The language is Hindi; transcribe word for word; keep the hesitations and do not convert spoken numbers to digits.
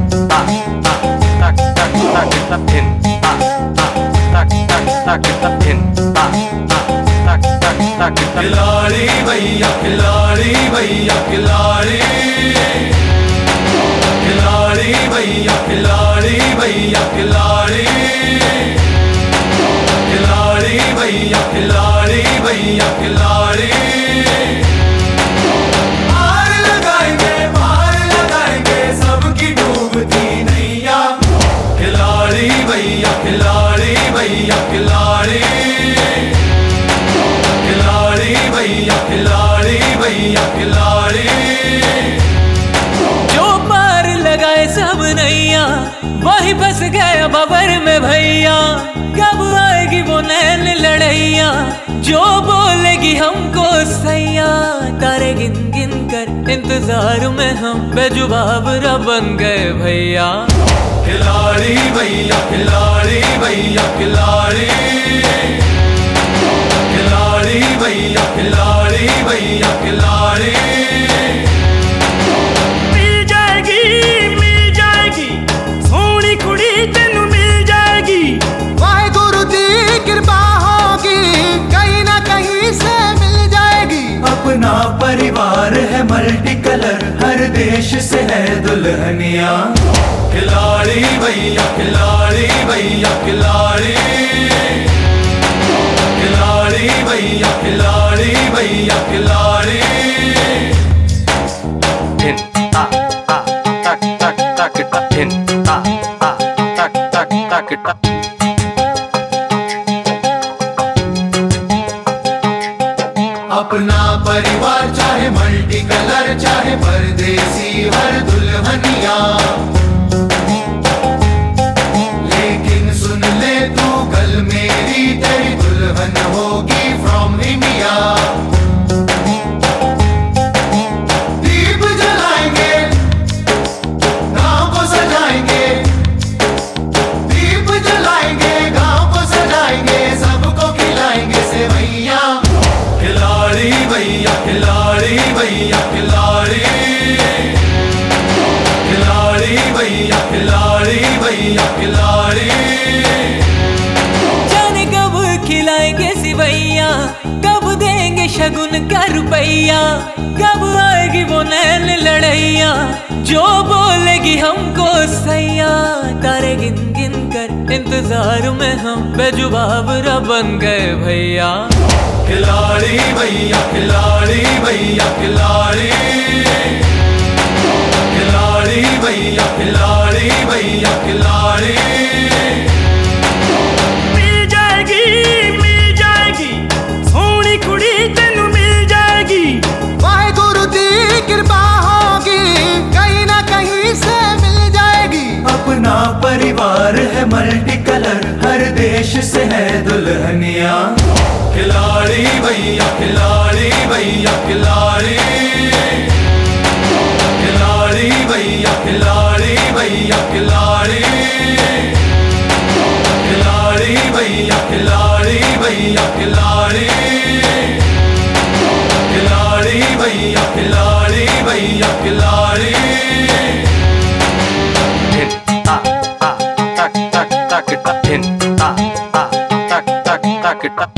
खिलाड़ी भैया खिलाड़ी भैया खिलाड़ी खिलाड़ी भैया खिलाड़ी भैया खिलाड़ी खिलाड़ी भैया खिलाड़ी भैया खिलाड़ी पार लगाएंगे पार लगाएंगे सबकी डूबती नैया। खिलाड़ी भैया खिलाड़ी भैया खिलाड़ी खिलाड़ी भैया खिलाड़ी भैया खिलाड़ी जो पार लगाए सब नैया वही फंस गया बबर में भैया। कब आएगी वो नैन लड़ैया जो बोलेगी हमको सैया। तारे गिन गिन कर इंतजार में हम बेजुबाब रा बन गए भैया। खिलाड़ी भैया खिलाड़ी भैया खिलाड़ी खिलाड़ी भैया खिलाड़ी भैया खिलाड़ी मिल जाएगी मिल जाएगी सोनी कुड़ी तेनू मिल जाएगी। वाहेगुरु दी कृपा होगी कहीं ना कहीं से मिल जाएगी। अपना परिवार है मल्टी कलर हर देश से है दुल्हनिया। खिलाड़ी भैया खिलाड़ी भैया खिलाड़ी खिलाड़ी भैया खिलाड़ी भैया खिलाड़ी अपना परिवार चाहे मल्टी कलर चाहे परदेसी हर दुल्हनिया। लेकिन सुन ले तू गल मेरी तेरी दुल्हन होगी फ्रॉम इंडिया। दीप जलाएंगे गांव को सजाएंगे दीप जलाएंगे गांव को सजाएंगे सबको खिलाएंगे सेवैया। खिलाड़ी भैया खिलाड़ी भैया खिलाड़ी खिलाड़ी भैया खिलाड़ी भैया खिलाड़ी जाने कब खिलाएंगे सिवैया कब देंगे शगुन का रुपैया। कब आएगी वो नैन लड़ैया जो बोलेगी हमको सैया। तारे गिन गिन कर इंतजार में हम बेजुबाब रा बन गए भैया। खिलाड़ी भैया खिलाड़ी भैया खिलाड़ी खिलाड़ी भैया खिलाड़ी भैया खिलाड़ी मिल जाएगी मिल जाएगी सोनी कुड़ी तेनू मिल जाएगी। वाहेगुरु दी कृपा होगी कहीं ना कहीं से मिल जाएगी। अपना परिवार है मल्टी कलर हर देश से है दुल्हनिया। खिलाड़ी भैया खिलाड़ी भैया खिलाड़ी खिलाड़ी भैया खिलाड़ी भैया खिलाड़ी खिलाड़ी भैया खिलाड़ी भैया खिलाड़ी खिलाड़ी भैया खिलाड़ी भैया खिलाड़ी Kita